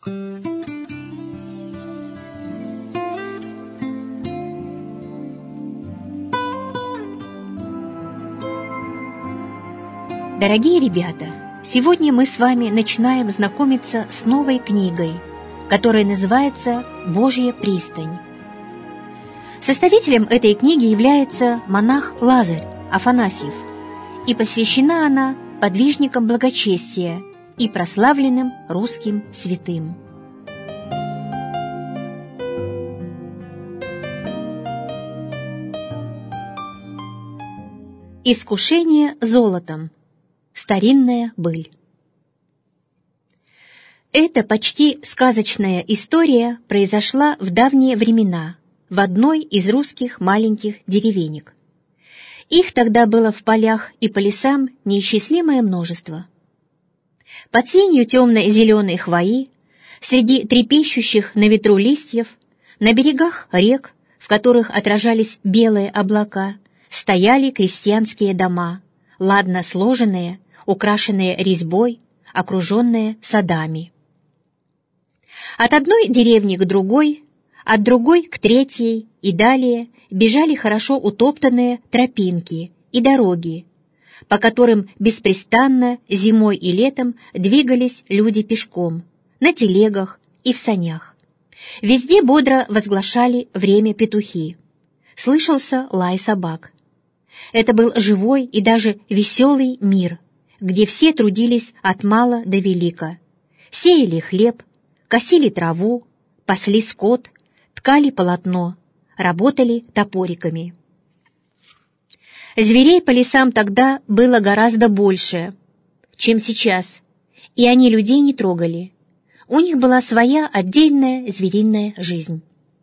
Дорогие ребята, сегодня мы с вами начинаем знакомиться с новой книгой, которая называется «Божья пристань». Составителем этой книги является монах Лазарь Афанасьев, и посвящена она подвижникам благочестия и прославленным русским святым. Искушение золотом. Старинная быль. Эта почти сказочная история произошла в давние времена в одной из русских маленьких деревенек. Их тогда было в полях и по лесам неисчислимое множество. Под сенью темной зеленой хвои, среди трепещущих на ветру листьев, на берегах рек, в которых отражались белые облака, стояли крестьянские дома, ладно сложенные, украшенные резьбой, окруженные садами. От одной деревни к другой, от другой к третьей и далее бежали хорошо утоптанные тропинки и дороги, по которым беспрестанно зимой и летом двигались люди пешком, на телегах и в санях. Везде бодро возглашали время петухи. Слышался лай собак. Это был живой и даже веселый мир, где все трудились от мала до велика. Сеяли хлеб, косили траву, пасли скот, ткали полотно, работали топориками. Зверей по лесам тогда было гораздо больше, чем сейчас, и они людей не трогали. У них была своя отдельная звериная жизнь.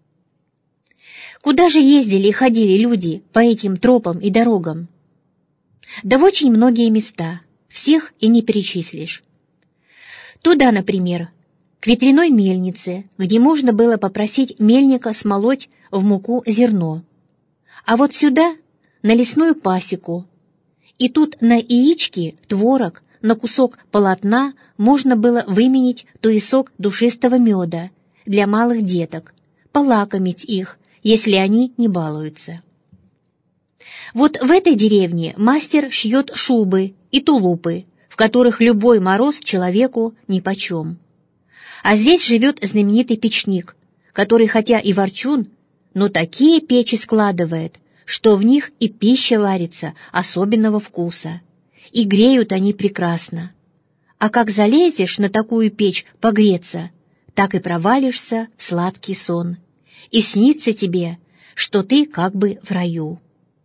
Куда же ездили и ходили люди по этим тропам и дорогам? Да в очень многие места, всех и не перечислишь. Туда, например, к ветряной мельнице, где можно было попросить мельника смолоть в муку зерно. А вот сюда, на лесную пасеку. И тут на яички, творог, на кусок полотна можно было выменить туесок душистого меда для малых деток, полакомить их, если они не балуются. Вот в этой деревне мастер шьет шубы и тулупы, в которых любой мороз человеку нипочем. А здесь живет знаменитый печник, который хотя и ворчун, но такие печи складывает, что в них и пища варится особенного вкуса, и греют они прекрасно. А как залезешь на такую печь погреться, так и провалишься в сладкий сон, и снится тебе, что ты как бы в раю.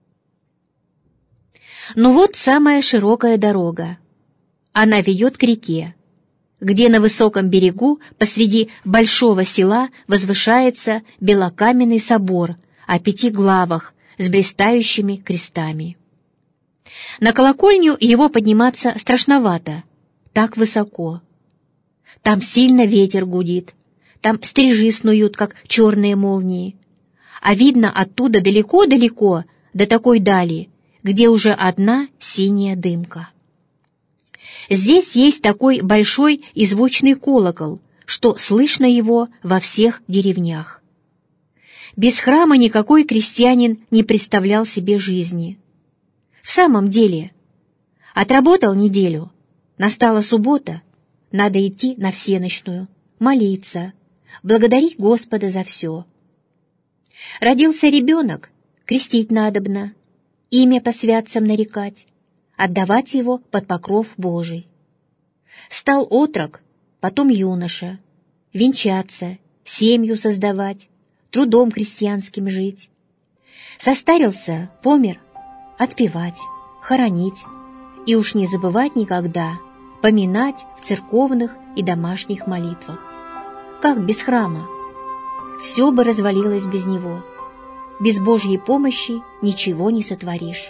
Ну вот самая широкая дорога. Она ведет к реке, где на высоком берегу посреди большого села возвышается белокаменный собор о 5 главах с блистающими крестами. На колокольню его подниматься страшновато, так высоко. Там сильно ветер гудит, там стрижи снуют, как черные молнии, а видно оттуда далеко-далеко до такой дали, где уже одна синяя дымка. Здесь есть такой большой и звучный колокол, что слышно его во всех деревнях. Без храма никакой крестьянин не представлял себе жизни. В самом деле, отработал неделю, настала суббота, надо идти на всенощную, молиться, благодарить Господа за все. Родился ребенок, крестить надобно, имя по святцам нарекать, отдавать его под покров Божий. Стал отрок, потом юноша, венчаться, семью создавать, трудом крестьянским жить. Состарился, помер, отпевать, хоронить, и уж не забывать никогда поминать в церковных и домашних молитвах. Как без храма? Все бы развалилось без него. Без Божьей помощи ничего не сотворишь.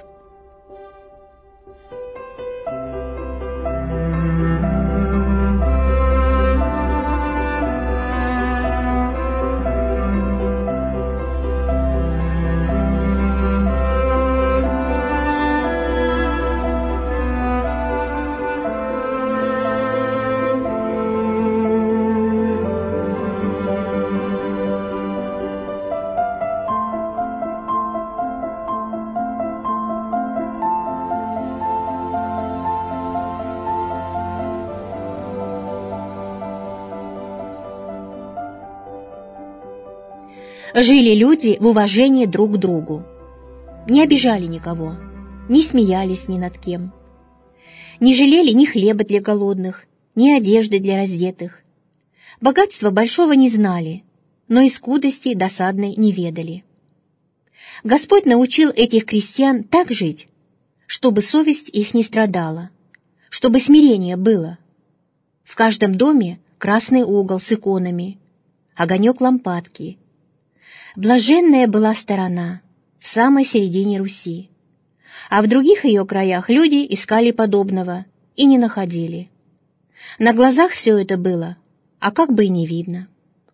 Жили люди в уважении друг к другу. Не обижали никого, не смеялись ни над кем. Не жалели ни хлеба для голодных, ни одежды для раздетых. Богатства большого не знали, но и скудости досадной не ведали. Господь научил этих крестьян так жить, чтобы совесть их не страдала, чтобы смирение было. В каждом доме красный угол с иконами, огонек лампадки. Блаженная была сторона в самой середине Руси, а в других ее краях люди искали подобного и не находили. На глазах все это было, а как бы и не видно.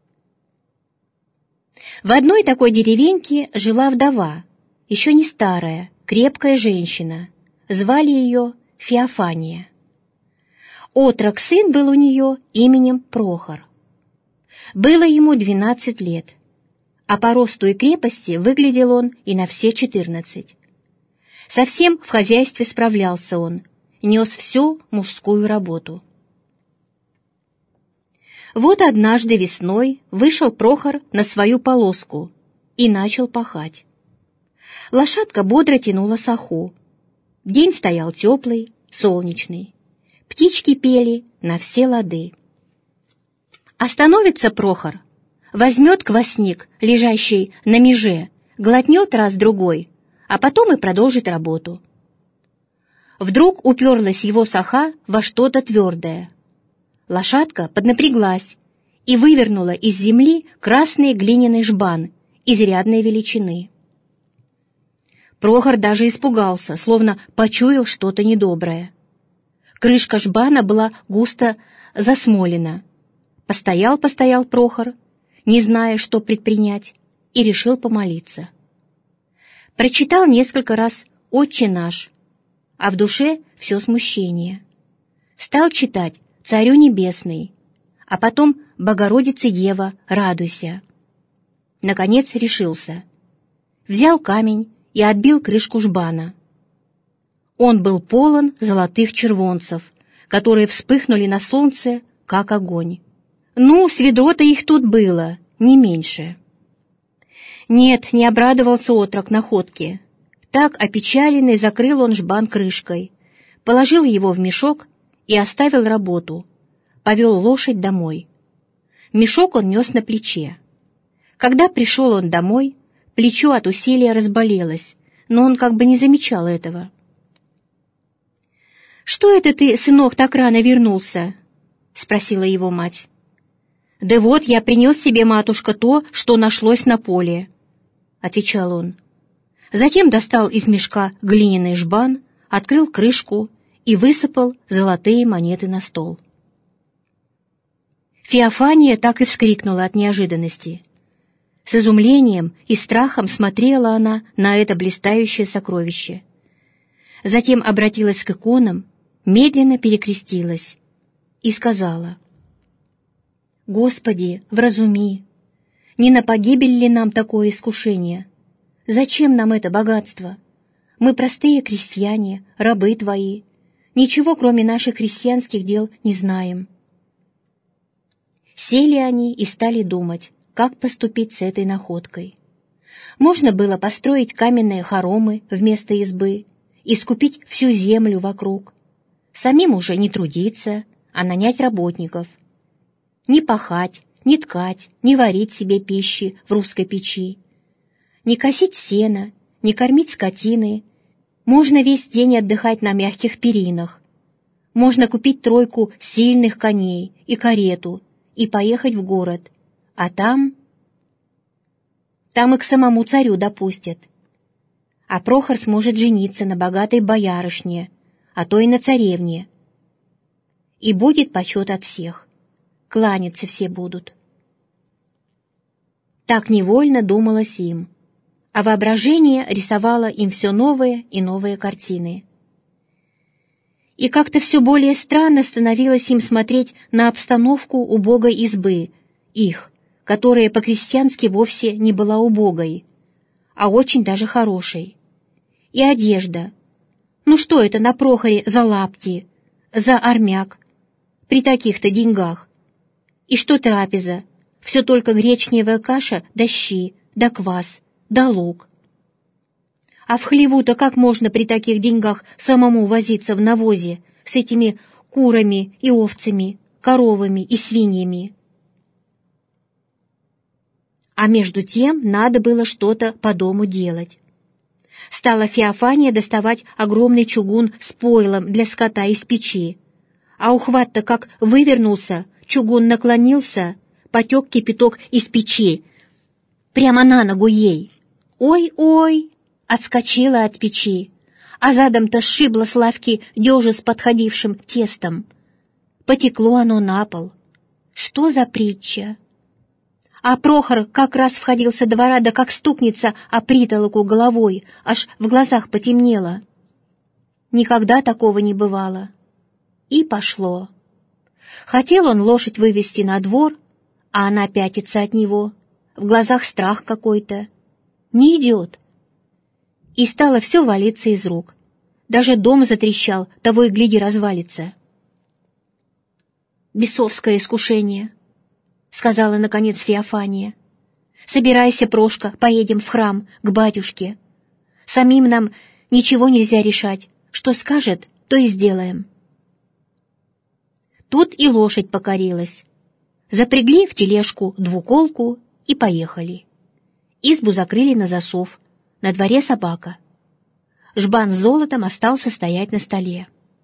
В одной такой деревеньке жила вдова, еще не старая, крепкая женщина. Звали ее Феофания. Отрок-сын был у нее именем Прохор. Было ему 12 лет, а по росту и крепости выглядел он и на все 14. Совсем в хозяйстве справлялся он, нес всю мужскую работу. Вот однажды весной вышел Прохор на свою полоску и начал пахать. Лошадка бодро тянула саху. День стоял теплый, солнечный. Птички пели на все лады. Остановится Прохор, возьмет квасник, лежащий на меже, глотнет раз-другой, а потом и продолжит работу. Вдруг уперлась его саха во что-то твердое. Лошадка поднапряглась и вывернула из земли красный глиняный жбан изрядной величины. Прохор даже испугался, словно почуял что-то недоброе. Крышка жбана была густо засмолена. Постоял Прохор, не зная, что предпринять, и решил помолиться. Прочитал несколько раз «Отче наш», а в душе все смущение. Стал читать «Царю небесный», а потом «Богородице Дева, радуйся». Наконец решился. Взял камень и отбил крышку жбана. Он был полон золотых червонцев, которые вспыхнули на солнце, как огонь. Ну, с ведро-то их тут было, не меньше. Нет, не обрадовался отрок находке. Так опечаленный закрыл он жбан крышкой, положил его в мешок и оставил работу, повел лошадь домой. Мешок он нес на плече. Когда пришел он домой, плечо от усилия разболелось, но он как бы не замечал этого. «Что это ты, сынок, так рано вернулся?» — спросила его мать. «Да вот я принес себе, матушка, то, что нашлось на поле», — отвечал он. Затем достал из мешка глиняный жбан, открыл крышку и высыпал золотые монеты на стол. Феофания так и вскрикнула от неожиданности. С изумлением и страхом смотрела она на это блистающее сокровище. Затем обратилась к иконам, медленно перекрестилась и сказала: «Господи, вразуми! Не на погибель ли нам такое искушение? Зачем нам это богатство? Мы простые крестьяне, рабы Твои, ничего, кроме наших крестьянских дел, не знаем». Сели они и стали думать, как поступить с этой находкой. Можно было построить каменные хоромы вместо избы и скупить всю землю вокруг. Самим уже не трудиться, а нанять работников. Не пахать, не ткать, не варить себе пищи в русской печи, не косить сено, не кормить скотины. Можно весь день отдыхать на мягких перинах. Можно купить 3 сильных коней и карету и поехать в город, а там и к самому царю допустят. А Прохор сможет жениться на богатой боярышне, а то и на царевне. И будет почет от всех, кланяться все будут. Так невольно думалось им, а воображение рисовало им все новые и новые картины. И как-то все более странно становилось им смотреть на обстановку убогой избы, их, которая по-крестьянски вовсе не была убогой, а очень даже хорошей. И одежда. Ну что это на Прохоре за лапти, за армяк, при таких-то деньгах? И что трапеза? Все только гречневая каша да щи, да квас, да лук. А в хлеву-то как можно при таких деньгах самому возиться в навозе с этими курами и овцами, коровами и свиньями? А между тем надо было что-то по дому делать. Стала Феофания доставать огромный чугун с пойлом для скота из печи, а ухват-то как вывернулся, чугун наклонился, потек кипяток из печи прямо на ногу ей. Ой-ой! Отскочила от печи, а задом-то сшибла с лавки дёжу с подходившим тестом. Потекло оно на пол. Что за притча? А Прохор как раз входил со двора, да как стукнется о притолоку головой, аж в глазах потемнело. Никогда такого не бывало. И пошло. Хотел он лошадь вывести на двор, а она пятится от него, в глазах страх какой-то. Не идет. И стало все валиться из рук. Даже дом затрещал, того и гляди развалится. «Бесовское искушение», — сказала, наконец, Феофания. «Собирайся, Прошка, поедем в храм, к батюшке. Самим нам ничего нельзя решать. Что скажет, то и сделаем». Тут и лошадь покорилась. Запрягли в тележку двуколку и поехали. Избу закрыли на засов. На дворе собака. Жбан с золотом остался стоять на столе.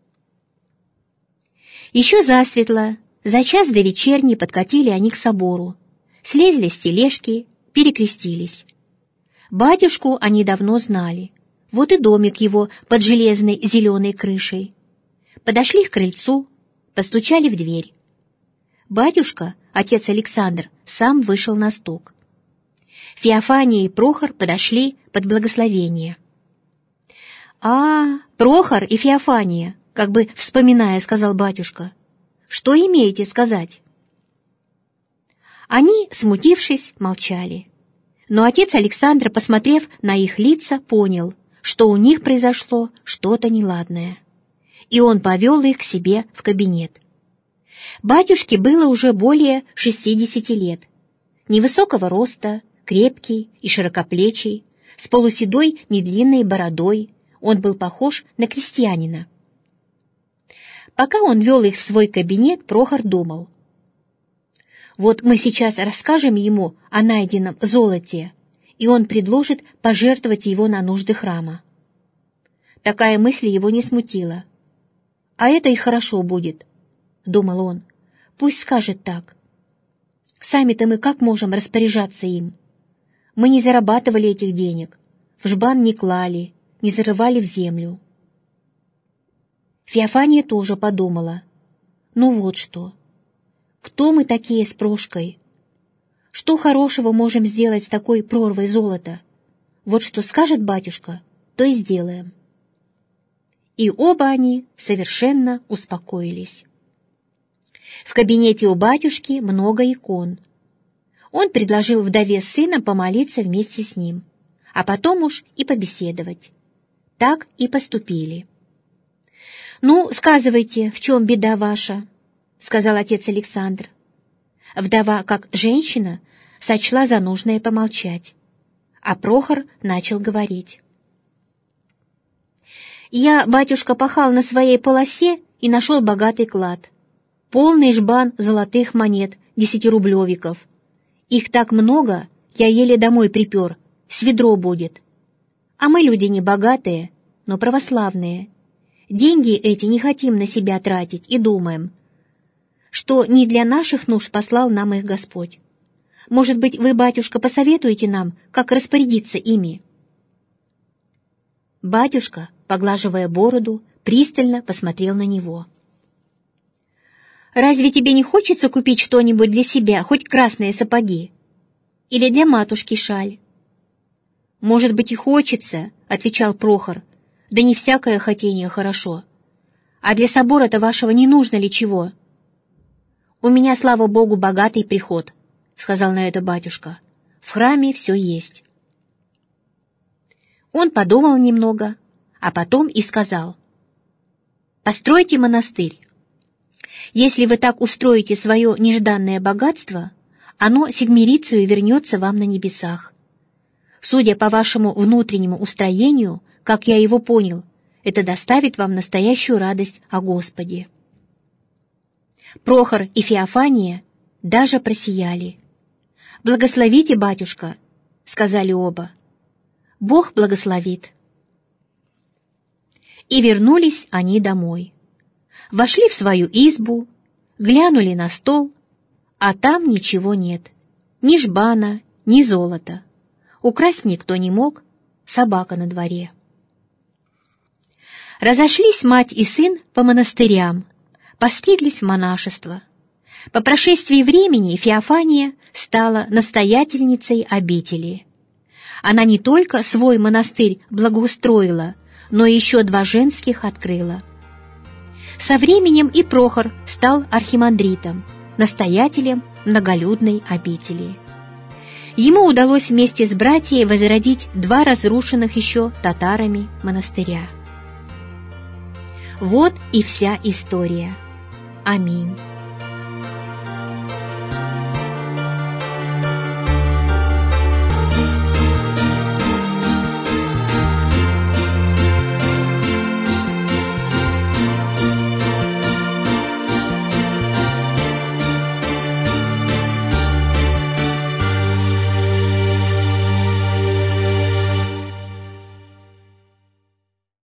Еще засветло, за час до вечерни подкатили они к собору, слезли с тележки, перекрестились. Батюшку они давно знали, вот и домик его под железной зеленой крышей. Подошли к крыльцу, постучали в дверь. Батюшка, отец Александр, сам вышел на стук. Феофания и Прохор подошли под благословение. «А, Прохор и Феофания», — как бы вспоминая, сказал батюшка, — «что имеете сказать?» Они, смутившись, молчали. Но отец Александр, посмотрев на их лица, понял, что у них произошло что-то неладное. И он повел их к себе в кабинет. Батюшке было уже более 60 лет. Невысокого роста, крепкий и широкоплечий, с полуседой недлинной бородой, он был похож на крестьянина. Пока он вел их в свой кабинет, Прохор думал: вот мы сейчас расскажем ему о найденном золоте, и он предложит пожертвовать его на нужды храма. Такая мысль его не смутила. «А это и хорошо будет», — думал он, — «пусть скажет так. Сами-то мы как можем распоряжаться им? Мы не зарабатывали этих денег, в жбан не клали, не зарывали в землю». Феофания тоже подумала: ну вот что, кто мы такие с Прошкой? Что хорошего можем сделать с такой прорвой золота? Вот что скажет батюшка, то и сделаем. И оба они совершенно успокоились. В кабинете у батюшки много икон. Он предложил вдове с сыном помолиться вместе с ним, а потом уж и побеседовать. Так и поступили. «Ну, сказывайте, в чем беда ваша?» — сказал отец Александр. Вдова, как женщина, сочла за нужное помолчать, а Прохор начал говорить. «Я, батюшка, пахал на своей полосе и нашел богатый клад. Полный жбан золотых монет, 10-рублевиков. Их так много, я еле домой припер, с ведро будет. А мы люди не богатые, но православные. Деньги эти не хотим на себя тратить и думаем, что не для наших нужд послал нам их Господь. Может быть, вы, батюшка, посоветуете нам, как распорядиться ими?» Батюшка, поглаживая бороду, пристально посмотрел на него. «Разве тебе не хочется купить что-нибудь для себя, хоть красные сапоги? Или для матушки шаль?» «Может быть, и хочется», — отвечал Прохор, — «да не всякое хотение хорошо. А для собора-то вашего не нужно ли чего?» «У меня, слава Богу, богатый приход», — сказал на это батюшка. «В храме все есть». Он подумал немного, а потом и сказал: «Постройте монастырь. Если вы так устроите свое нежданное богатство, оно седмирицею вернется вам на небесах. Судя по вашему внутреннему устроению, как я его понял, это доставит вам настоящую радость о Господе». Прохор и Феофания даже просияли. «Благословите, батюшка», — сказали оба. «Бог благословит». И вернулись они домой. Вошли в свою избу, глянули на стол, а там ничего нет. Ни жбана, ни золота. Украсть никто не мог, собака на дворе. Разошлись мать и сын по монастырям, постриглись в монашество. По прошествии времени Феофания стала настоятельницей обители. Она не только свой монастырь благоустроила, но еще 2 женских открыла. Со временем и Прохор стал архимандритом, настоятелем многолюдной обители. Ему удалось вместе с братьями возродить 2 разрушенных еще татарами монастыря. Вот и вся история. Аминь.